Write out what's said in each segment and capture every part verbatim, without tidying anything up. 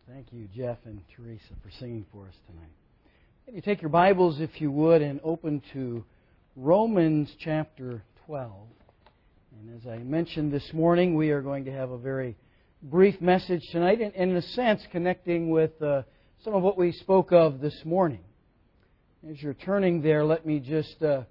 Thank you, Jeff and Teresa, for singing for us tonight. If you take your Bibles, if you would, and open to Romans chapter twelve. And as I mentioned this morning, we are going to have a very brief message tonight, and in a sense connecting with uh, some of what we spoke of this morning. As you're turning there, let me just uh,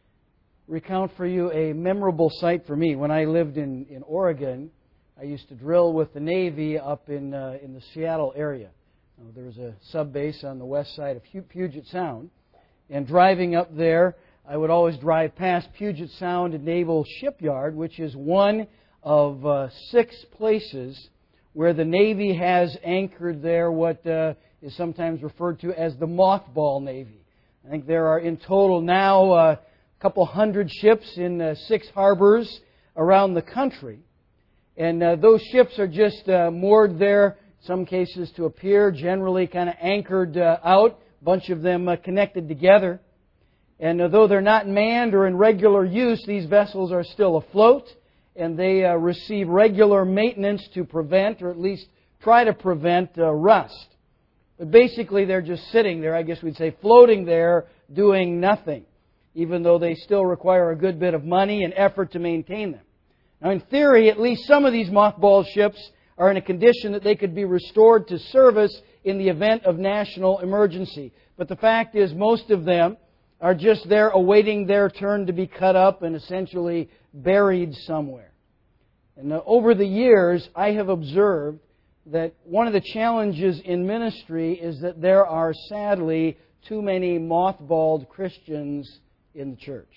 recount for you a memorable sight for me. When I lived in, in Oregon, I used to drill with the Navy up in uh, in the Seattle area. Uh, there was a sub base on the west side of Puget Sound. And driving up there, I would always drive past Puget Sound Naval Shipyard, which is one of uh, six places where the Navy has anchored there what uh, is sometimes referred to as the mothball Navy. I think there are in total now uh, a couple hundred ships in uh, six harbors around the country. And uh, those ships are just uh, moored there, in some cases to appear, generally kind of anchored uh, out, a bunch of them uh, connected together. And uh, though they're not manned or in regular use, these vessels are still afloat, and they uh, receive regular maintenance to prevent, or at least try to prevent, uh, rust. But basically they're just sitting there, I guess we'd say, floating there, doing nothing, even though they still require a good bit of money and effort to maintain them. Now, in theory, at least some of these mothballed ships are in a condition that they could be restored to service in the event of national emergency. But the fact is, most of them are just there awaiting their turn to be cut up and essentially buried somewhere. And uh, over the years, I have observed that one of the challenges in ministry is that there are sadly too many mothballed Christians in the church.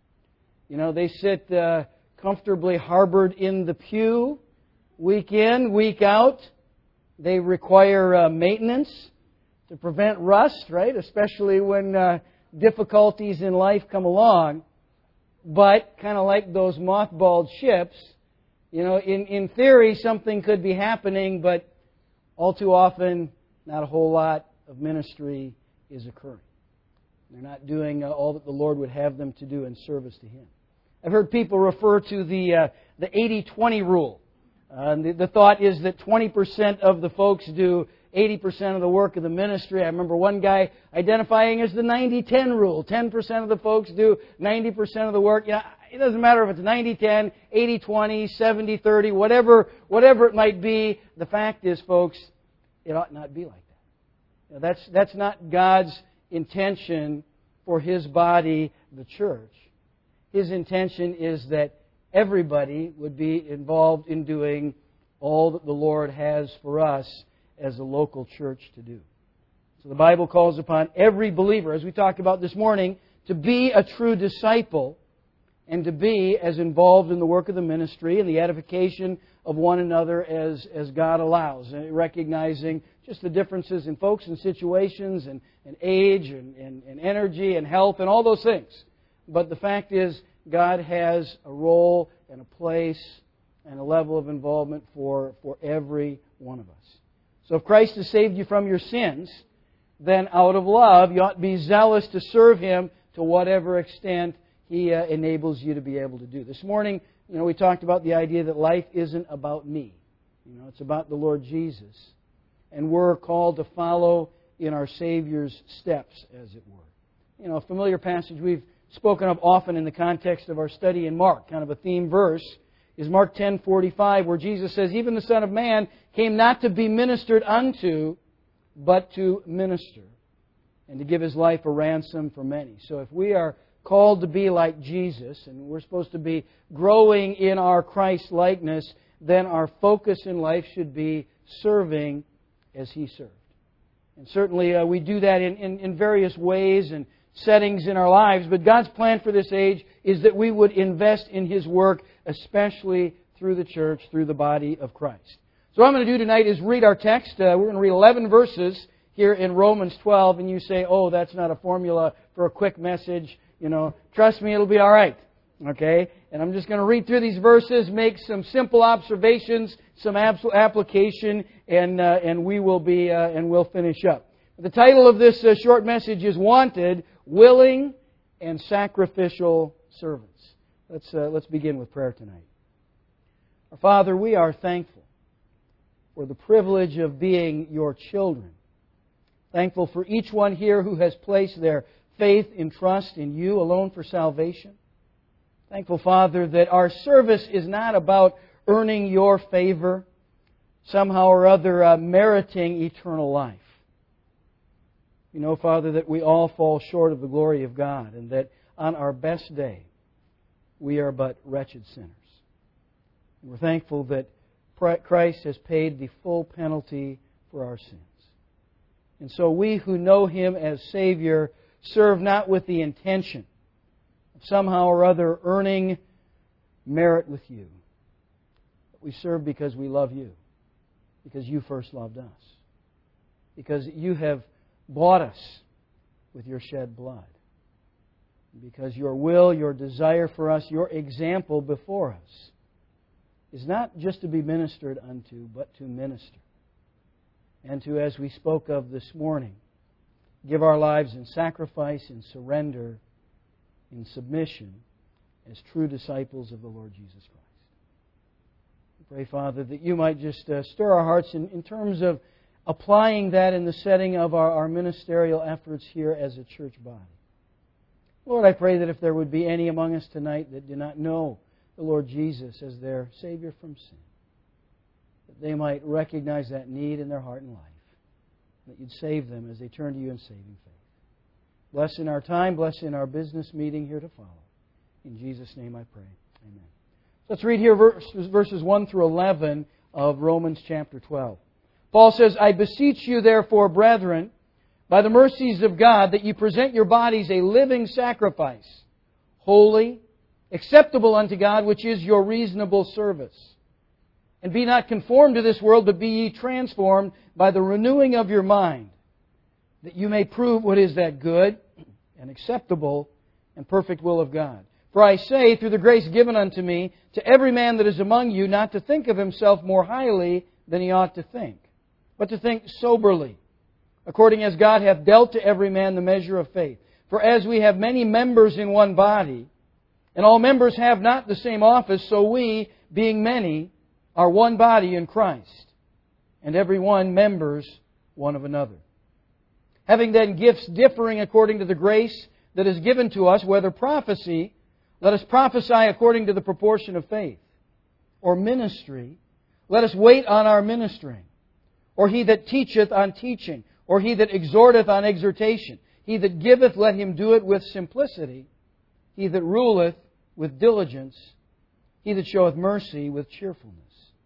You know, they sit uh, comfortably harbored in the pew, week in, week out. They require uh, maintenance to prevent rust, right? Especially when uh, difficulties in life come along. But, kind of like those mothballed ships, you know, in, in theory something could be happening, but all too often not a whole lot of ministry is occurring. They're not doing uh, all that the Lord would have them to do in service to Him. I've heard people refer to the uh, the eighty twenty rule. Uh, the, the thought is that twenty percent of the folks do eighty percent of the work of the ministry. I remember one guy identifying as the ninety ten rule. ten percent of the folks do ninety percent of the work. You know, it doesn't matter if it's ninety ten, eighty twenty, seventy thirty, whatever, whatever it might be. The fact is, folks, it ought not be like that. You know, that's, that's not God's intention for His body, the church. His intention is that everybody would be involved in doing all that the Lord has for us as a local church to do. So the Bible calls upon every believer, as we talked about this morning, to be a true disciple and to be as involved in the work of the ministry and the edification of one another as, as God allows, recognizing just the differences in folks and situations and, and age and, and, and energy and health and all those things. But the fact is, God has a role and a place and a level of involvement for, for every one of us. So if Christ has saved you from your sins, then out of love, you ought to be zealous to serve Him to whatever extent He uh, enables you to be able to do. This morning, you know, we talked about the idea that life isn't about me. You know, it's about the Lord Jesus. And we're called to follow in our Savior's steps, as it were. You know, a familiar passage we've spoken of often in the context of our study in Mark, kind of a theme verse, is Mark ten forty-five, where Jesus says, "Even the Son of Man came not to be ministered unto, but to minister, and to give His life a ransom for many." So if we are called to be like Jesus, and we're supposed to be growing in our Christ-likeness, then our focus in life should be serving as He served. And certainly uh, we do that in, in, in various ways and settings in our lives, but God's plan for this age is that we would invest in His work, especially through the church, through the body of Christ. So what I'm going to do tonight is read our text. Uh, we're going to read eleven verses here in Romans twelve, and you say, "Oh, that's not a formula for a quick message. You know, trust me, it'll be all right." Okay? And I'm just going to read through these verses, make some simple observations, some application, and uh, and we will be uh, and we'll finish up. The title of this uh, short message is "Wanted, Willing, and Sacrificial Servants." Let's uh, let's begin with prayer tonight. Our Father, we are thankful for the privilege of being your children. Thankful for each one here who has placed their faith and trust in you alone for salvation. Thankful, Father, that our service is not about earning your favor, somehow or other uh, meriting eternal life. You know, Father, that we all fall short of the glory of God, and that on our best day, we are but wretched sinners. And we're thankful that Christ has paid the full penalty for our sins. And so we who know Him as Savior serve not with the intention of somehow or other earning merit with you. But we serve because we love you. Because you first loved us. Because you have bought us with your shed blood. Because your will, your desire for us, your example before us is not just to be ministered unto, but to minister. And to, as we spoke of this morning, give our lives in sacrifice and surrender, in submission, as true disciples of the Lord Jesus Christ. We pray, Father, that you might just uh, stir our hearts in, in terms of applying that in the setting of our, our ministerial efforts here as a church body. Lord, I pray that if there would be any among us tonight that do not know the Lord Jesus as their Savior from sin, that they might recognize that need in their heart and life, that you'd save them as they turn to you in saving faith. Bless in our time, bless in our business meeting here to follow. In Jesus' name I pray. Amen. Let's read here verses, verses one through eleven of Romans chapter twelve. Paul says, I beseech you therefore, brethren, by the mercies of God, that you present your bodies a living sacrifice, holy, acceptable unto God, which is your reasonable service. And be not conformed to this world, but be ye transformed by the renewing of your mind, that you may prove what is that good and acceptable and perfect will of God. For I say, through the grace given unto me, to every man that is among you, not to think of himself more highly than he ought to think, but to think soberly, according as God hath dealt to every man the measure of faith. For as we have many members in one body, and all members have not the same office, so we, being many, are one body in Christ, and every one members one of another. Having then gifts differing according to the grace that is given to us, whether prophecy, let us prophesy according to the proportion of faith, or ministry, let us wait on our ministering, or he that teacheth on teaching, or he that exhorteth on exhortation. He that giveth, let him do it with simplicity. He that ruleth, with diligence. He that showeth mercy, with cheerfulness.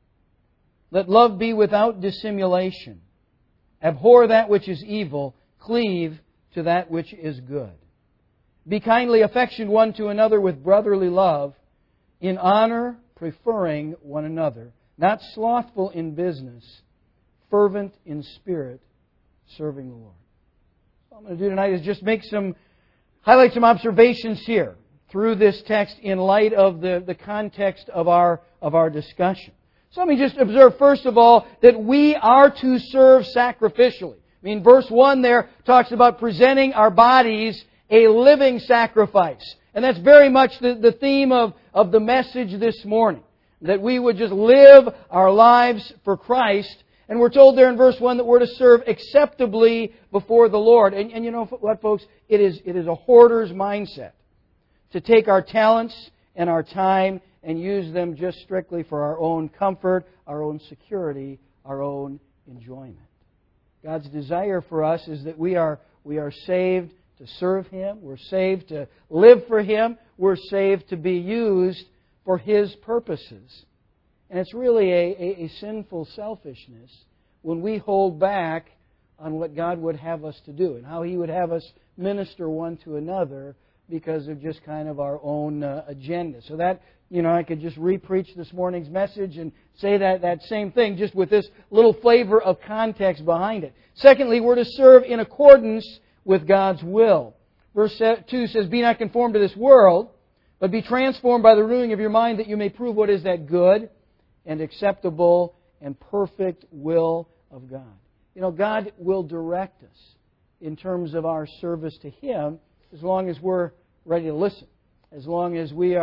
Let love be without dissimulation. Abhor that which is evil. Cleave to that which is good. Be kindly affectioned one to another with brotherly love, in honor preferring one another, not slothful in business, fervent in spirit, serving the Lord. What I'm going to do tonight is just make some, highlight some observations here through this text in light of the, the context of our, of our discussion. So let me just observe, first of all, that we are to serve sacrificially. I mean, verse one there talks about presenting our bodies a living sacrifice. And that's very much the, the theme of, of the message this morning. That we would just live our lives for Christ. And we're told there in verse one that we're to serve acceptably before the Lord. And, and you know what, folks? It is, it is a hoarder's mindset to take our talents and our time and use them just strictly for our own comfort, our own security, our own enjoyment. God's desire for us is that we are, we are saved to serve Him. We're saved to live for Him. We're saved to be used for His purposes. And it's really a, a, a sinful selfishness when we hold back on what God would have us to do and how He would have us minister one to another because of just kind of our own uh, agenda. So that, you know, I could just re-preach this morning's message and say that, that same thing just with this little flavor of context behind it. Secondly, we're to serve in accordance with God's will. Verse two says, be not conformed to this world, but be transformed by the renewing of your mind, that you may prove what is that good and acceptable and perfect will of God. You know, God will direct us in terms of our service to Him as long as we're ready to listen, as long as we are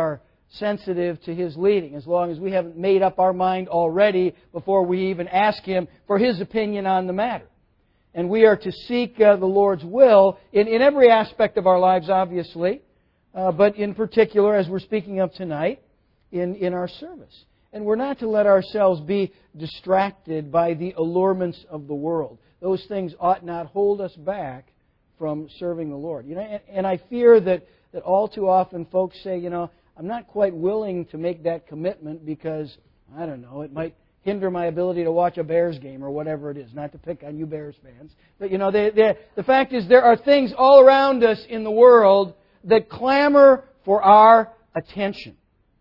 sensitive to His leading, as long as we haven't made up our mind already before we even ask Him for His opinion on the matter. And we are to seek uh, the Lord's will in, in every aspect of our lives, obviously, uh, but in particular, as we're speaking of tonight, in, in our service. And we're not to let ourselves be distracted by the allurements of the world. Those things ought not hold us back from serving the Lord. You know, and, and I fear that, that all too often folks say, you know, I'm not quite willing to make that commitment because, I don't know, it might hinder my ability to watch a Bears game or whatever it is. Not to pick on you Bears fans. But, you know, they, they, the fact is there are things all around us in the world that clamor for our attention.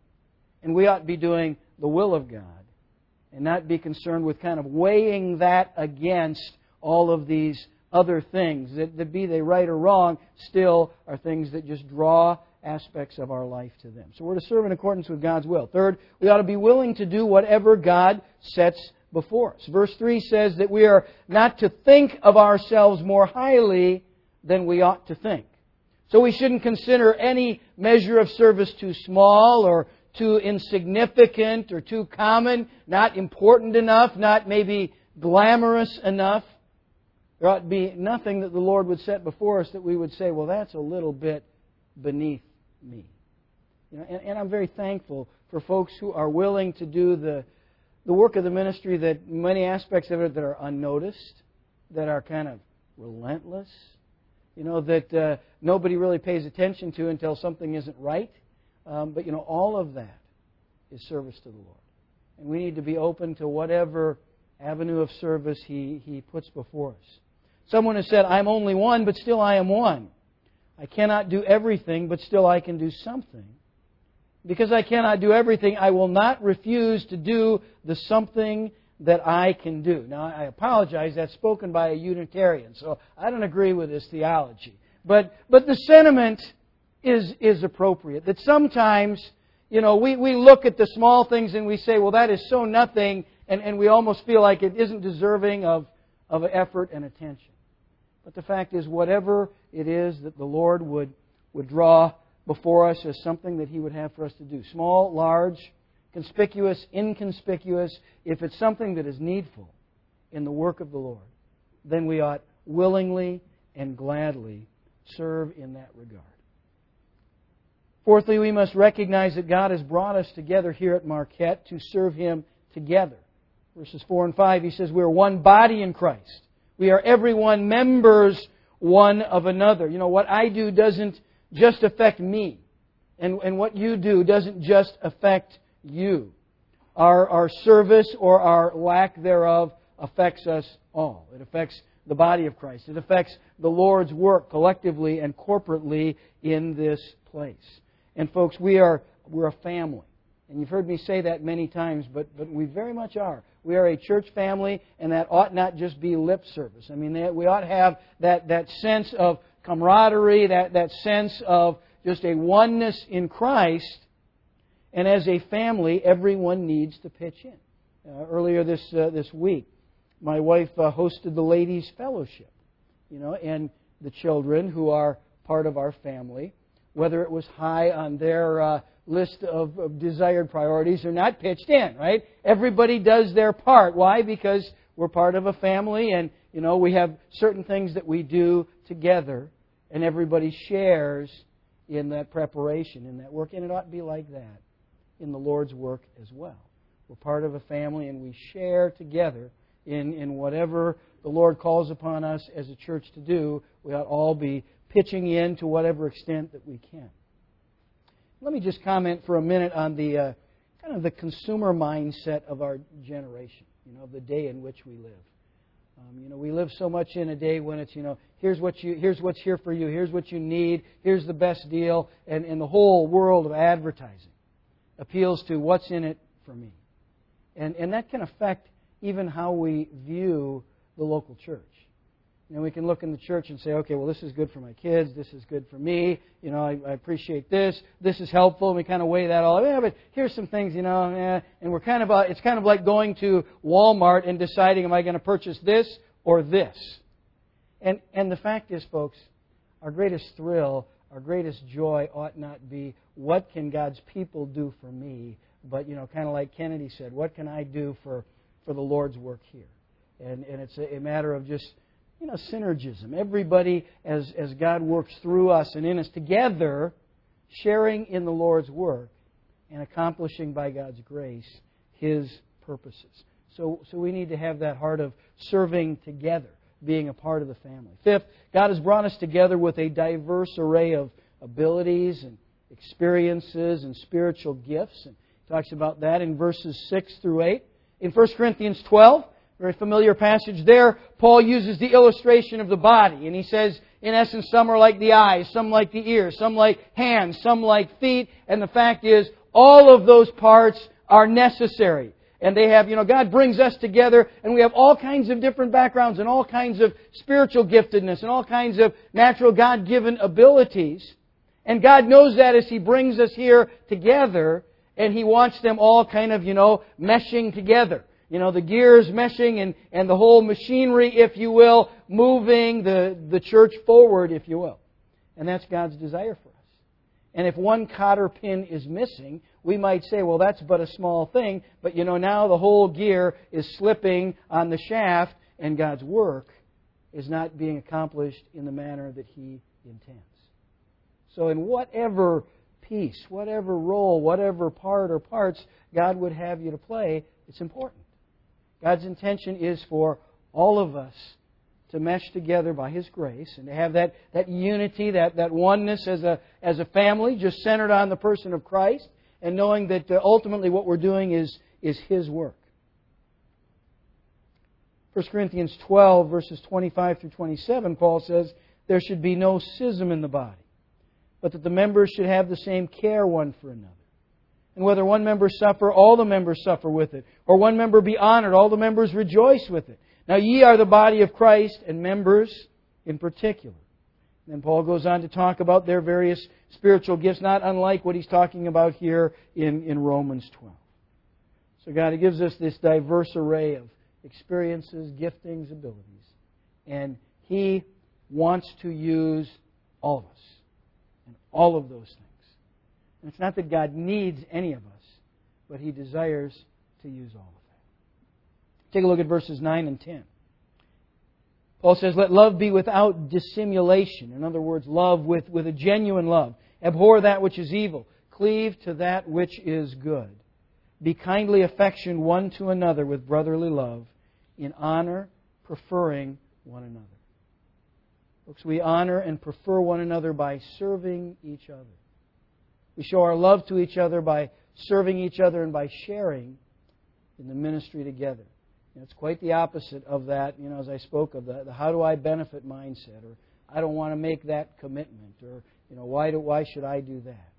And we ought to be doing the will of God and not be concerned with kind of weighing that against all of these other things that, that be they right or wrong, still are things that just draw aspects of our life to them. So we're to serve in accordance with God's will. Third, we ought to be willing to do whatever God sets before us. Verse three says that we are not to think of ourselves more highly than we ought to think. So we shouldn't consider any measure of service too small or too insignificant or too common, not important enough, not maybe glamorous enough. There ought to be nothing that the Lord would set before us that we would say, well, that's a little bit beneath me. You know, and, and I'm very thankful for folks who are willing to do the, the work of the ministry, that many aspects of it that are unnoticed, that are kind of relentless, you know, that uh, nobody really pays attention to until something isn't right. Um, but, you know, all of that is service to the Lord. And we need to be open to whatever avenue of service He, he puts before us. Someone has said, I'm only one, but still I am one. I cannot do everything, but still I can do something. Because I cannot do everything, I will not refuse to do the something that I can do. Now, I apologize, that's spoken by a Unitarian, so I don't agree with this theology. But but the sentiment is is appropriate. That sometimes, you know, we, we look at the small things and we say, well, that is so nothing, and, and we almost feel like it isn't deserving of, of effort and attention. But the fact is, whatever it is that the Lord would, would draw before us as something that He would have for us to do, small, large, conspicuous, inconspicuous, if it's something that is needful in the work of the Lord, then we ought willingly and gladly serve in that regard. Fourthly, we must recognize that God has brought us together here at Marquette to serve Him together. Verses four and five, He says, we are one body in Christ. We are everyone members one of another. You know, what I do doesn't just affect me. And, and what you do doesn't just affect you. Our, our service or our lack thereof affects us all. It affects the body of Christ. It affects the Lord's work collectively and corporately in this place. And folks, we are we're a family. And you've heard me say that many times, but, but we very much are. We are a church family, and that ought not just be lip service. I mean, we ought to have that, that sense of camaraderie, that, that sense of just a oneness in Christ. And as a family, everyone needs to pitch in. Uh, earlier this uh, this week, my wife uh, hosted the Ladies' Fellowship, you know, and the children who are part of our family, whether it was high on their uh, list of, of desired priorities or not, pitched in, right? Everybody does their part. Why? Because we're part of a family, and, you know, we have certain things that we do together, and everybody shares in that preparation, in that work, and it ought to be like that in the Lord's work as well. We're part of a family, and we share together in, in whatever the Lord calls upon us as a church to do. We ought all be pitching in to whatever extent that we can. Let me just comment for a minute on the uh, kind of the consumer mindset of our generation, you know, of the day in which we live. Um, you know, we live so much in a day when it's, you know, here's what you, here's what's here for you, here's what you need, here's the best deal, and, and the whole world of advertising appeals to what's in it for me. And, and that can affect even how we view the local church. You know, we can look in the church and say, okay, well, this is good for my kids, this is good for me, you know, I, I appreciate this, this is helpful, and we kind of weigh that all. Yeah, but here's some things, you know, eh, and we're kind of, uh, it's kind of like going to Walmart and deciding, am I going to purchase this or this? And, and the fact is, folks, our greatest thrill our greatest joy ought not be what can God's people do for me, but, you know, kind of like Kennedy said, what can I do for, for the Lord's work here? And, and it's a, a matter of just, you know, synergism. Everybody, as, as God works through us and in us together, sharing in the Lord's work and accomplishing by God's grace His purposes. So, so we need to have that heart of serving together, being a part of the family. Fifth, God has brought us together with a diverse array of abilities and experiences and spiritual gifts. And he talks about that in verses six through eight. In First Corinthians twelve, very familiar passage there, Paul uses the illustration of the body. And he says, in essence, some are like the eyes, some like the ears, some like hands, some like feet. And the fact is, all of those parts are necessary. And they have, you know, God brings us together and we have all kinds of different backgrounds and all kinds of spiritual giftedness and all kinds of natural God-given abilities. And God knows that as He brings us here together, and He wants them all kind of, you know, meshing together. You know, the gears meshing and, and the whole machinery, if you will, moving the, the church forward, if you will. And that's God's desire for us. And if one cotter pin is missing, we might say, well, that's but a small thing. But, you know, now the whole gear is slipping on the shaft, and God's work is not being accomplished in the manner that He intends. So in whatever piece, whatever role, whatever part or parts God would have you to play, it's important. God's intention is for all of us to mesh together by His grace and to have that, that unity, that, that oneness as a, as a family, just centered on the person of Christ, and knowing that uh, ultimately what we're doing is, is His work. First Corinthians twelve, verses twenty-five through twenty-seven, Paul says, there should be no schism in the body, but that the members should have the same care one for another. And whether one member suffer, all the members suffer with it. Or one member be honored, all the members rejoice with it. Now ye are the body of Christ, and members in particular. And then Paul goes on to talk about their various spiritual gifts, not unlike what he's talking about here in, in Romans twelve. So God gives us this diverse array of experiences, giftings, abilities. And He wants to use all of us. And all of those things. And it's not that God needs any of us, but He desires to use all of that. Take a look at verses nine and ten. Paul says, let love be without dissimulation. In other words, love with, with a genuine love. Abhor that which is evil. Cleave to that which is good. Be kindly affectioned one to another with brotherly love, in honor, preferring one another. Folks, we honor and prefer one another by serving each other. We show our love to each other by serving each other and by sharing in the ministry together. And it's quite the opposite of that, you know, as I spoke of, the, the how do I benefit mindset, or I don't want to make that commitment, or, you know, why do why should I do that?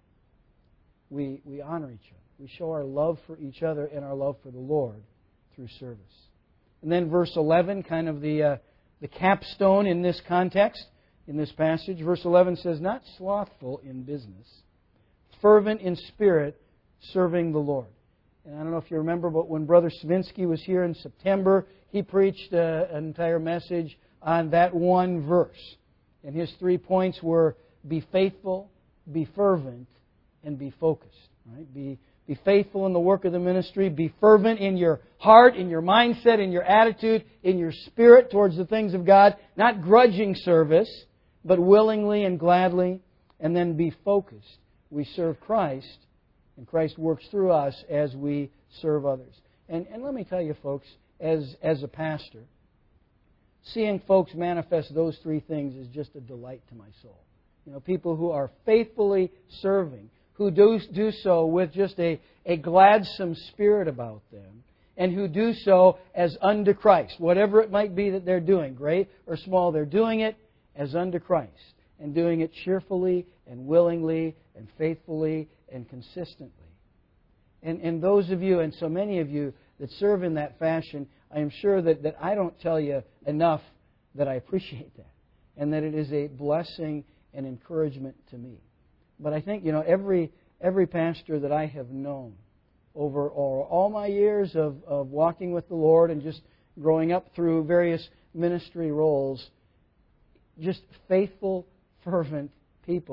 We we honor each other. We show our love for each other and our love for the Lord through service. And then verse eleven, kind of the uh, the capstone in this context, in this passage. Verse eleven says, not slothful in business, fervent in spirit, serving the Lord. And I don't know if you remember, but when Brother Svinsky was here in September, he preached uh, an entire message on that one verse. And his three points were, be faithful, be fervent, and be focused. Right? Be, be faithful in the work of the ministry. Be fervent in your heart, in your mindset, in your attitude, in your spirit towards the things of God. Not grudging service, but willingly and gladly. And then be focused. We serve Christ, and Christ works through us as we serve others. And, and let me tell you, folks, as, as a pastor, seeing folks manifest those three things is just a delight to my soul. You know, people who are faithfully serving, who do, do so with just a, a gladsome spirit about them, and who do so as unto Christ. Whatever it might be that they're doing, great or small, they're doing it as unto Christ, and doing it cheerfully and willingly and faithfully and consistently. And, and those of you, and so many of you, that serve in that fashion, I am sure that, that I don't tell you enough that I appreciate that, and that it is a blessing and encouragement to me. But I think, you know, every every pastor that I have known over all, all my years of, of walking with the Lord and just growing up through various ministry roles, just faithful, fervent people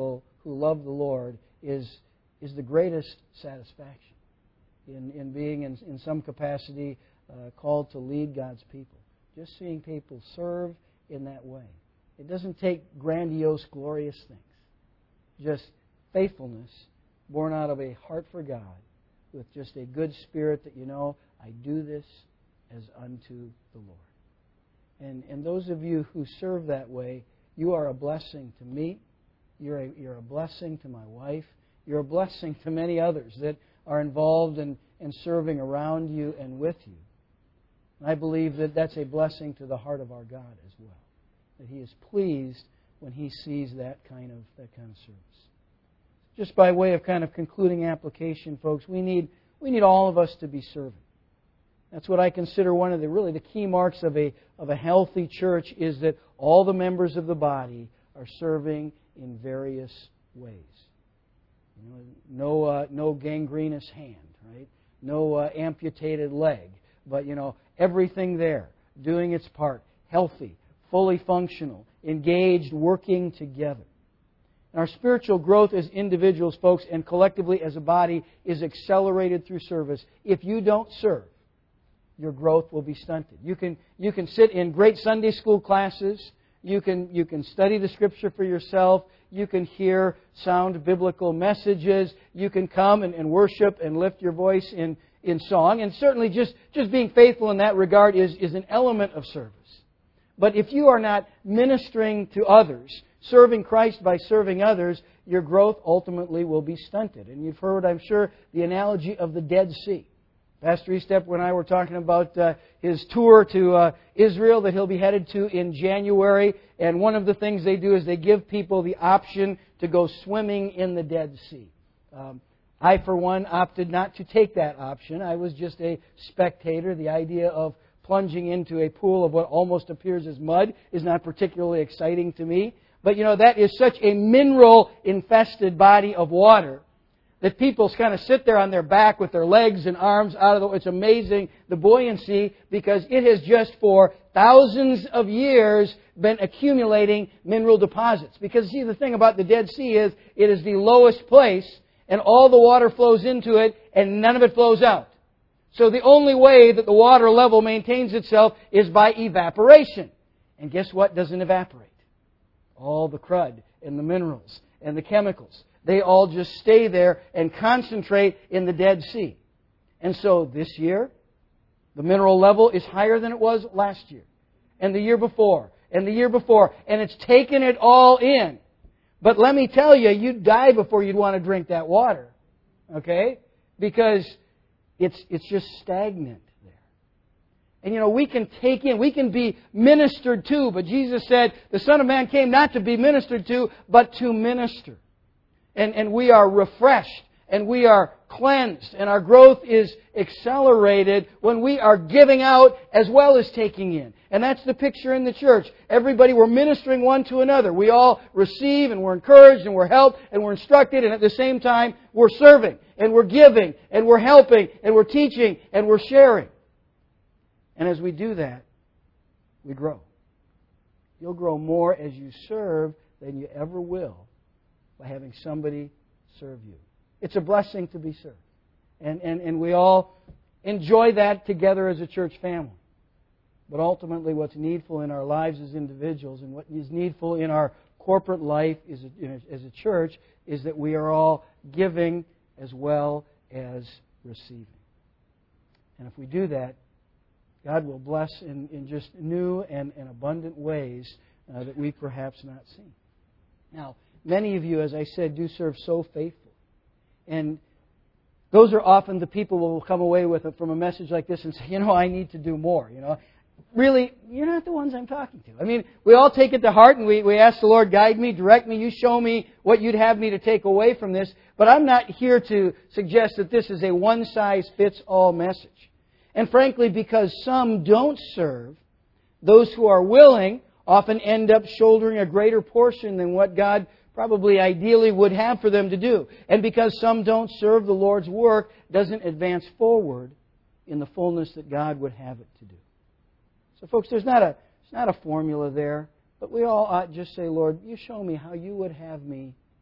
who love the Lord is, is the greatest satisfaction in, in being in, in some capacity uh, called to lead God's people. Just seeing people serve in that way. It doesn't take grandiose, glorious things. Just faithfulness born out of a heart for God with just a good spirit that you know, I do this as unto the Lord. And, and those of you who serve that way, you are a blessing to me. You're a, you're a blessing to my wife. You're a blessing to many others that are involved in, in serving around you and with you. And I believe that that's a blessing to the heart of our God as well. That He is pleased when He sees that kind of that kind of service. Just by way of kind of concluding application, folks, we need we need all of us to be serving. That's what I consider one of the really the key marks of a of a healthy church is that all the members of the body are serving in various ways. You know, no uh, no gangrenous hand, right? No uh, amputated leg, but you know everything there doing its part, healthy, fully functional, engaged, working together. And our spiritual growth as individuals, folks, and collectively as a body is accelerated through service. If you don't serve, your growth will be stunted. You can you can sit in great Sunday school classes. You can you can study the Scripture for yourself. You can hear sound biblical messages. You can come and, and worship and lift your voice in, in song. And certainly just, just being faithful in that regard is, is an element of service. But if you are not ministering to others, serving Christ by serving others, your growth ultimately will be stunted. And you've heard, I'm sure, the analogy of the Dead Sea. Pastor Estep and I were talking about uh, his tour to uh, Israel that he'll be headed to in January. And one of the things they do is they give people the option to go swimming in the Dead Sea. Um, I, for one, opted not to take that option. I was just a spectator. The idea of plunging into a pool of what almost appears as mud is not particularly exciting to me. But, you know, that is such a mineral-infested body of water that people kind of sit there on their back with their legs and arms out of the... It's amazing, the buoyancy, because it has just for thousands of years been accumulating mineral deposits. Because, see, the thing about the Dead Sea is it is the lowest place, and all the water flows into it, and none of it flows out. So the only way that the water level maintains itself is by evaporation. And guess what doesn't evaporate? All the crud and the minerals and the chemicals. They all just stay there and concentrate in the Dead Sea. And so this year, the mineral level is higher than it was last year. And the year before. And the year before. And it's taken it all in. But let me tell you, you'd die before you'd want to drink that water. Okay? Because it's, it's just stagnant there. And you know, we can take in, we can be ministered to. But Jesus said, the Son of Man came not to be ministered to, but to minister. And, and we are refreshed, and we are cleansed, and our growth is accelerated when we are giving out as well as taking in. And that's the picture in the church. Everybody, we're ministering one to another. We all receive, and we're encouraged, and we're helped, and we're instructed, and at the same time, we're serving, and we're giving, and we're helping, and we're teaching, and we're sharing. And as we do that, we grow. You'll grow more as you serve than you ever will by having somebody serve you. It's a blessing to be served. And, and, and we all enjoy that together as a church family. But ultimately what's needful in our lives as individuals and what is needful in our corporate life as a, as a church is that we are all giving as well as receiving. And if we do that, God will bless in, in just new and, and abundant ways uh, that we perhaps not seen. Now, many of you, as I said, do serve so faithfully. And those are often the people who will come away with it from a message like this and say, you know, I need to do more. You know, really, you're not the ones I'm talking to. I mean, we all take it to heart and we, we ask the Lord, guide me, direct me, you show me what you'd have me to take away from this. But I'm not here to suggest that this is a one-size-fits-all message. And frankly, because some don't serve, those who are willing often end up shouldering a greater portion than what God probably ideally would have for them to do. And because some don't serve, the Lord's work doesn't advance forward in the fullness that God would have it to do. So folks, there's not a, there's not a formula there, but we all ought just say, Lord, you show me how you would have me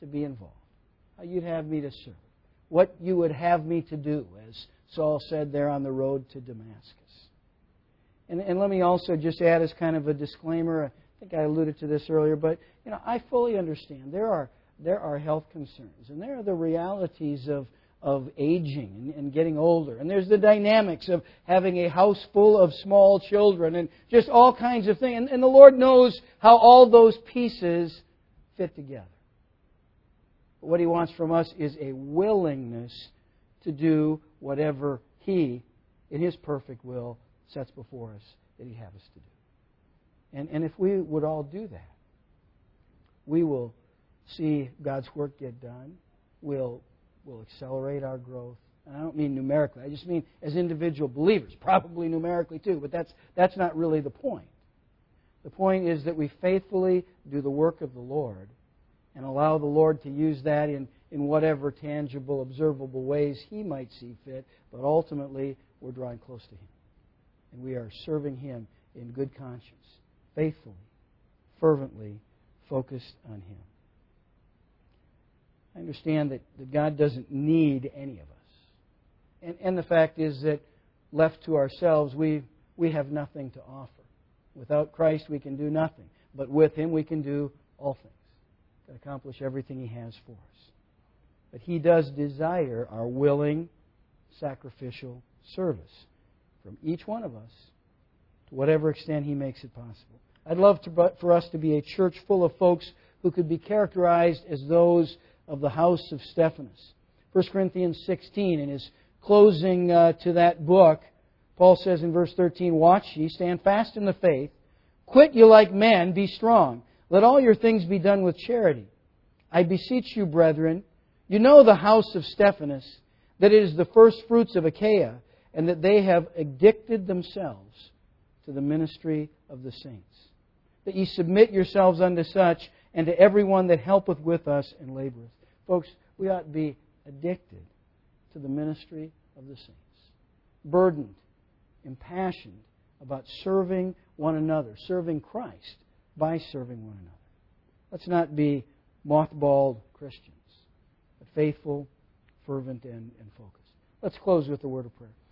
to be involved, how you'd have me to serve, what you would have me to do, as Saul said there on the road to Damascus. And, and let me also just add as kind of a disclaimer, I think I alluded to this earlier, but you know, I fully understand there are there are health concerns, and there are the realities of of aging and, and getting older, and there's the dynamics of having a house full of small children, and just all kinds of things. And, and the Lord knows how all those pieces fit together. But what He wants from us is a willingness to do whatever He, in His perfect will, sets before us that He'd have us to do. And, and if we would all do that, we will see God's work get done. We'll, we'll accelerate our growth. And I don't mean numerically. I just mean as individual believers, probably numerically too. But that's, that's not really the point. The point is that we faithfully do the work of the Lord and allow the Lord to use that in, in whatever tangible, observable ways He might see fit. But ultimately, we're drawing close to Him. And we are serving Him in good conscience, faithfully, fervently, focused on Him. I understand that, that God doesn't need any of us. And, and the fact is that left to ourselves, we, we have nothing to offer. Without Christ, we can do nothing. But with Him, we can do all things. Can accomplish everything He has for us. But He does desire our willing, sacrificial service from each one of us to whatever extent He makes it possible. I'd love to, for us to be a church full of folks who could be characterized as those of the house of Stephanas. First Corinthians sixteen, in his closing uh, to that book, Paul says in verse thirteen, "Watch ye, stand fast in the faith, quit you like men, be strong. Let all your things be done with charity. I beseech you, brethren, you know the house of Stephanas, that it is the first fruits of Achaia, and that they have addicted themselves to the ministry of the saints. That ye submit yourselves unto such, and to every one that helpeth with us and laboreth." Folks, we ought to be addicted to the ministry of the saints. Burdened, impassioned about serving one another, serving Christ by serving one another. Let's not be mothballed Christians, but faithful, fervent, and, and focused. Let's close with a word of prayer.